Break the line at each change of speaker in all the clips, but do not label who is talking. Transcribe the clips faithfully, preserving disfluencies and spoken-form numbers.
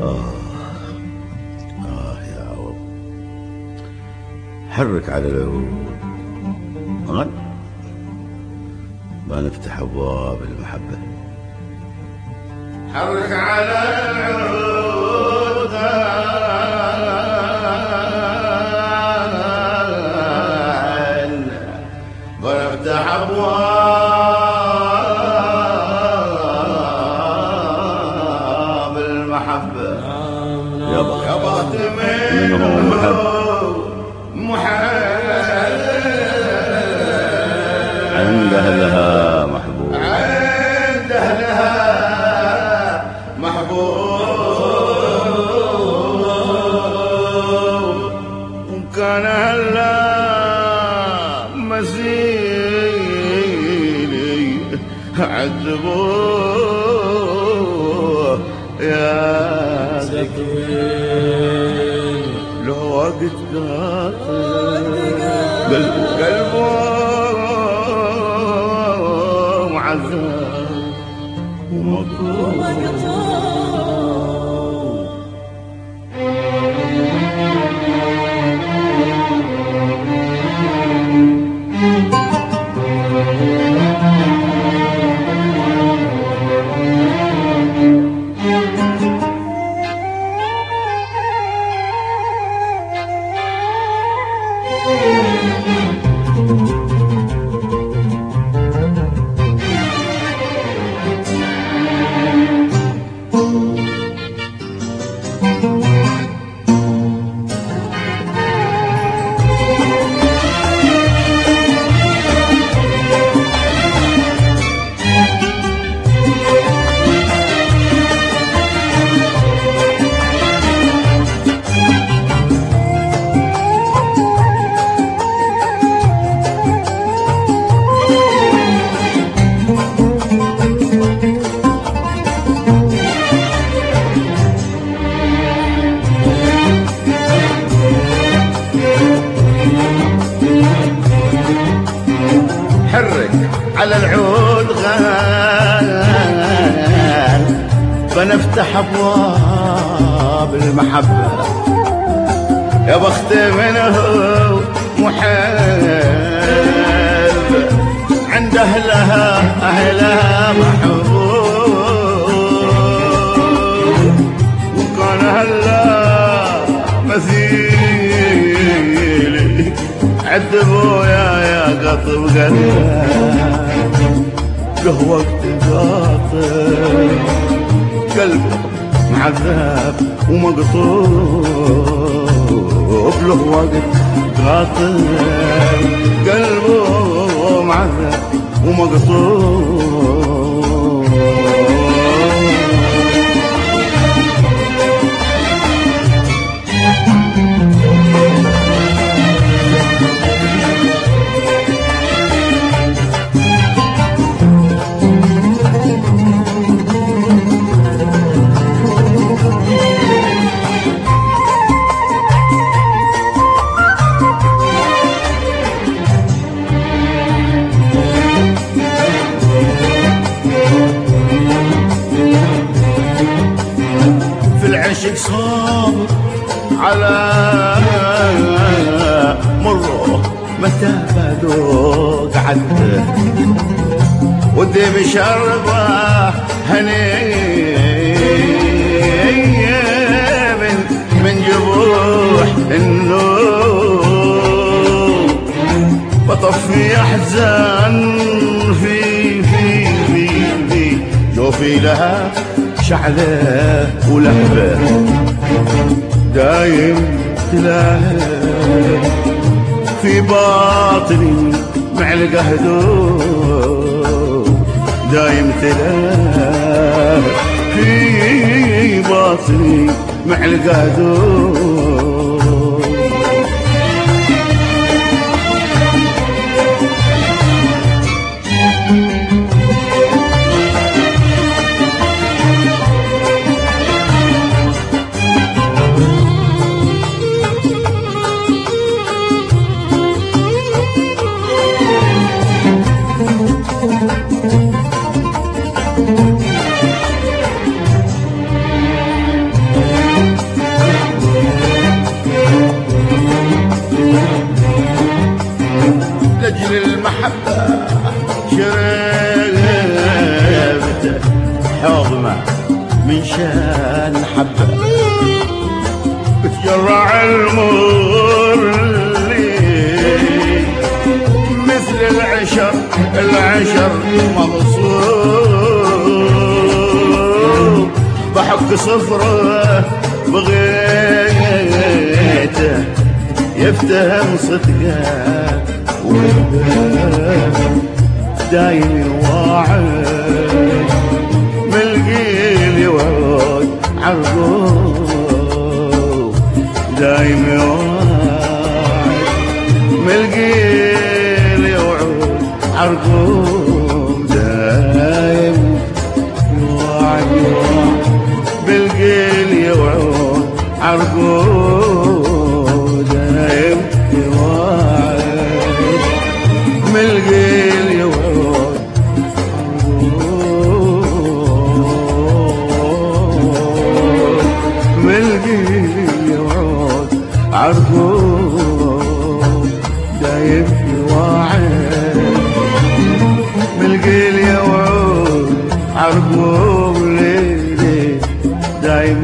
آه يا عوض، حرك على العود غن، بنفتح أبواب المحبة.
حرك على العود غن، بنفتح أبواب المحبة.
يابا
يابا
من هو المحب؟ عنده لها محبوب،
عنده لها محبوب، وكان هلا مسيلي عذبوه يا زكين، لو وقت قلبه قلبه معذب ومقهور. حرك على العود غال، بنفتح ابواب المحبة. يا بخت منه محب، عند اهلها اهلها محبوب، وكان هلا مثيلي عذبوا يا يا قطب قلبه، له وقت قاطب قلبه معذب ومقطوب، له وقت قاطب قلبه معذب ومقطوب. العشق صابر على مره، متى بذوق عده ودي بشربه هنيه من من جبوح النور، بطفي احزان في في في في جوفي لها شعله ولهبه، دايم تلاهب في باطني معلقه هدوء، دايم تلاهب في باطني معلقه هدوء. حضنه من شان حبه تجرع المر مثل العشر العشر مبسوط بحق صفره بغيته يفتهم صدقه دايم يواعد ملقيل يوعد عرقوب دايم يواعد ملقيل يوعد عرقوب دايم يواعد بالقيل يوعد عرقوب دايم يواعد ملقيل يوعد ملقيل يوعد عرقوب دايم يواعد ملقيل يوعد عرقوب ليلي دايم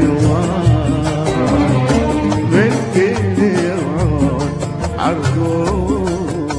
يواعد ملقيل يوعد عرقوب